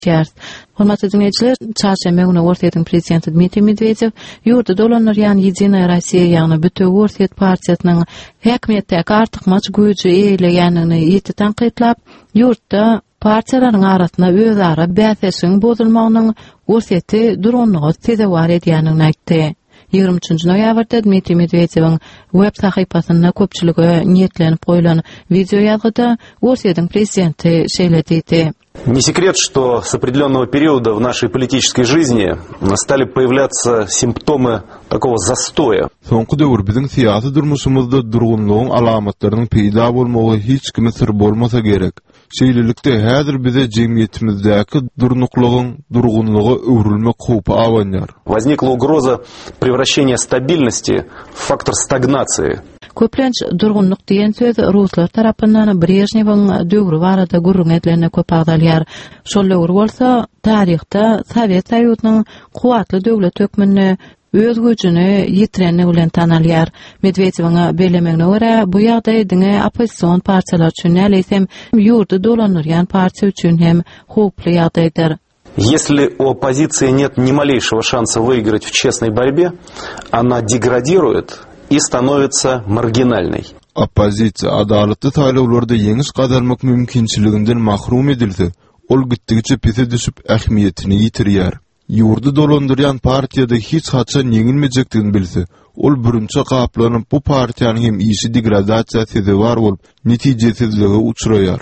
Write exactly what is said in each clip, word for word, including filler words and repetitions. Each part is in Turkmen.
Çers. Hormatly dinleyijiler, çarşamba günü Orset'in prezidenti Dmitriy Medvedev ýurtda dolanýan Ýedina Rossiýa ýagny bütün Orset partiýasynyň häkimetdäki artykmaç güýji eýlegenini ýeti tanqytlap, ýurtda partiýalaryň arasynda özara bäsesiň bozulmagynyň Orset'i duranlygy tezewar edýänini aýtdy. ýygrimi üçinji noýabrda Dmitriy Medvedewiň web sahypasynda köpçüligi niyetlenip goýulan video ýazgyda Orset'in prezidenti şeýle diýdi. Не секрет, что с определенного периода в нашей политической жизни стали появляться симптомы такого застоя. Soňky döwür biziň syýasy durmuşymyzda durgunlygyň alamatlarynyň peýda bolmagy hiç kime sir bolmasa gerek. Şeýlelikde häzir bize jemgyýetimizdäki durnuklygyň, durgunlygy öwrülmek howpy awanýar. Возникла угроза превращения стабильности в фактор стагнации. Köplenç durgunlyk diýen söz Ruslar tarapyndan Brejnewiň döwri barada gurrun edilen köp agdalýar. Şol döwür bolsa, taryhda Sowet Soýuzynyň kuwatly döwlet hökmüni öz gücüni ýitirenli bilen tanalýar. Medvedewiň belemegine görä, bu ýagdaý diňe opposision partiýalar üçin näleýsem ýurtda dolanýan partiýa üçin hem howply ýagdaýdyr. Если у оппозиции нет ни малейшего шанса выиграть в честной борьбе, она деградирует и становится маргинальной. Оппозиция adalatly taýlawlarda ýeňiş gadarmak mümkinçiliginden mahrum edildi. Ol gitdigiçe pese düşüp ähmiýetini ýitirýär. Ýurtda dolandyrýan partiýada hiç haçan ýeňilmejekdigini bilse, ol birinçi gaplanyp bu partiýanyň hem işi degradasiýa sezewar bolup, netijesizlige uçuraýar.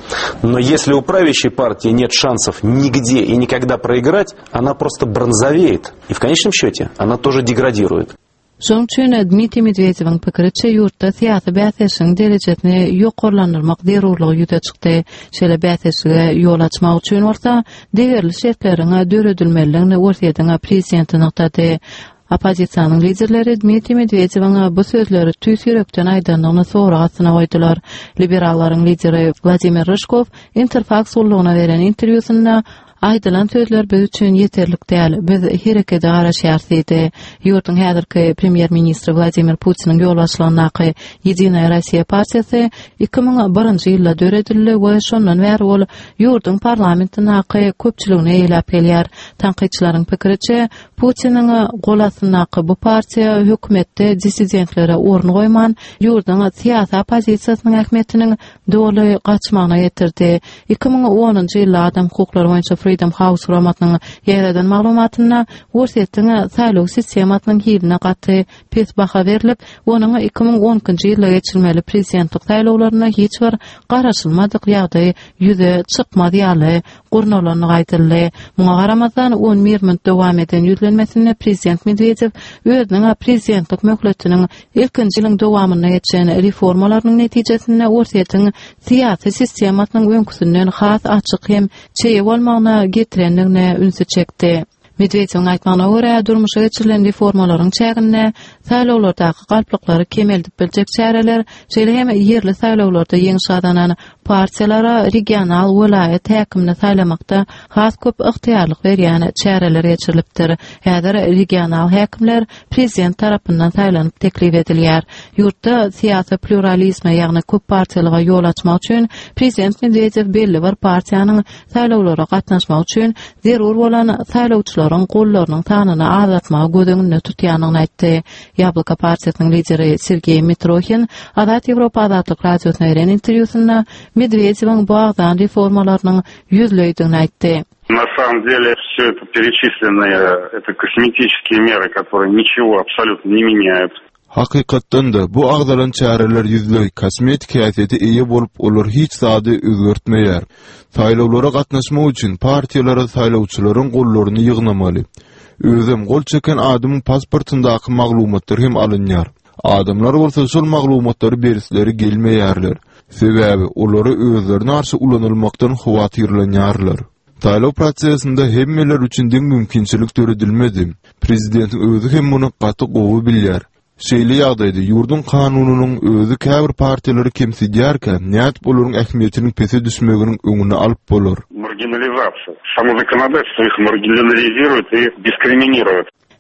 Но если у правящей партии нет шансов нигде и никогда проиграть, она просто бронзовеет. И в конечном счете она тоже деградирует. Şoň üçin Dmitriy Medvedewiň pikiriçe ýurtda syýasy bäsesiň derejesini ýokarlandyrmak zerurlygy ýüze çykdy. Şeýle bäsesige ýol açmak üçin bolsa, degerli şertleriňe döredilmeliligini Orset'in prezidenti noktada. Opozisiýanyň liderleri Dmitriy Medvedewiň bu sözleri tüýs ýürekden aýdanlygyny soragyna goýdular. Liberallaryň lideri Vladimir Ryzhkov Interfax ullugyna beren interwýusynda aýdylan sözler biz üçin ýeterlik däl. Biz herekete garaşýarys diýdi. Ýurtyň häzirki premier ministri Vladimir Putiniň ýol açylanmagy Ýedina Rossiýa partiýasy iki ming birinji ýylda döredildi we şondan bäri ol ýurtyň parlamentynaky köpçüligine eýlap gelýär. Tanqytçylaryň pikiriçe Putiniň golasynaky bu partiýa hökümetde dissidentlere orun goýman, ýurtyň syýasy opozisiýasynyň ähmiýetiniň doly gaçmagyna ýetirdi. iki ming onunji ýylda adam hukuklary boýunça Freedom House romatnyň ýerden maglumatyna Orset'in saýlaw sistematynyň hiline gaty pes baha berilip, onuň iki ming onunji ýylda geçirilmeli prezidentlik saýlawlaryna hiç bir garaşylmadyk ýagdaý ýüze çykmady ýaly gurnalanyny gaýdyldy. Muňa garamazdan on minut dowam eden ýüzlenmesinde prezident Medvedew özüniň prezidentlik möhletiniň ilkinji ýylyň dowamyna geçen reformalarynyň netijesinde Orset'in syýasy sistematynyň öňküsünden has açyk hem çeýe bolmagyna getirenligine ünsü çekdi. Medvedewiň aýtmagyna görä, durmuşa geçirilen reformalaryň çägine saýlawlardaky galplyklary kemeldip biljek çäreler, şeýle hem ýerli saýlawlarda ýeňiş adanan partiýalara regional welaýet häkimini saýlamakda has köp ygtyýarlyk berýän çäreler geçirilipdir. Häzir regional häkimler prezident tarapyndan saýlanyp teklif edilýär. Ýurtda syýasy pluralizme, ýagny köp partiýalyga ýol açmak üçin prezident Medvedew belli bir partiýanyň saýlawlara gatnaşmak üçin zerur bolan saýlawçylaryň gollarynyň sanyny azaltmagy gödüňünde tutýanyny aýtdy. Yabloko partiýasynyň lideri Sergey Mitrokhin Azat Ýewropa Azatlyk radiosyna beren interwýusynda Medvedewiň bu agdan reformalarynyň ýüzleýdigini aýtdy. На самом деле все это перечисленные, это косметические меры, которые ничего абсолютно не меняют. Hakykatdan da bu agdalan çäreler ýüzlöý kosmetik häsiýeti eýe bolup olar hiç zady özgertmeýär. Saýlawlara gatnaşmak üçin partiýalara saýlawçylaryň gollaryny ýygnamaly. Özüm gol çeken adamyň pasportyndaky maglumatlar hem alınýar. Adamlar bolsa şol maglumatlary berisleri gelmeýärler. Sebäbi olary özlerine arşy ulanylmakdan howatyrlanýarlar. Saýlaw prosesinde hemmeler üçin deň mümkinçilik döredilmedi. Prezident özü hem muny gaty gowy bilýär. Şeýle ýagdaýda ýurdun kanunynyň özü käbir partiýalary kemsidýärkä, näet bolaryň ähmiýetiniň pese düşmeginiň öňüne alyp bolar. Маргинализация. Само законодательство их маргинализирует и дискриминирует.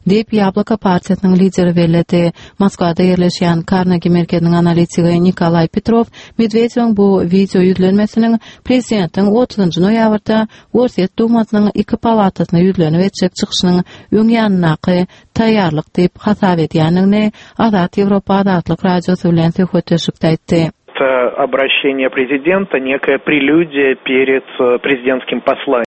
Deyip Yabloko partiýasynyň lideri bellädi. Moskwada ýerleşýän Carnegie merkezining analitigi Nikolay Petrov Medvedewiň bu video ýüzlenmesiniň prezidentiň otuzynjy noýabrda Gorset dumasynyň iki palatasyna ýüzlenip etjek çykyşynyň öňýanynaky taýýarlyk diýip hasap edýändigini Azat Ýewropa Azatlyk radiosu bilen söhbetleşikde aýtdy. Это обращение президента, некая прелюдия перед президентским посланием.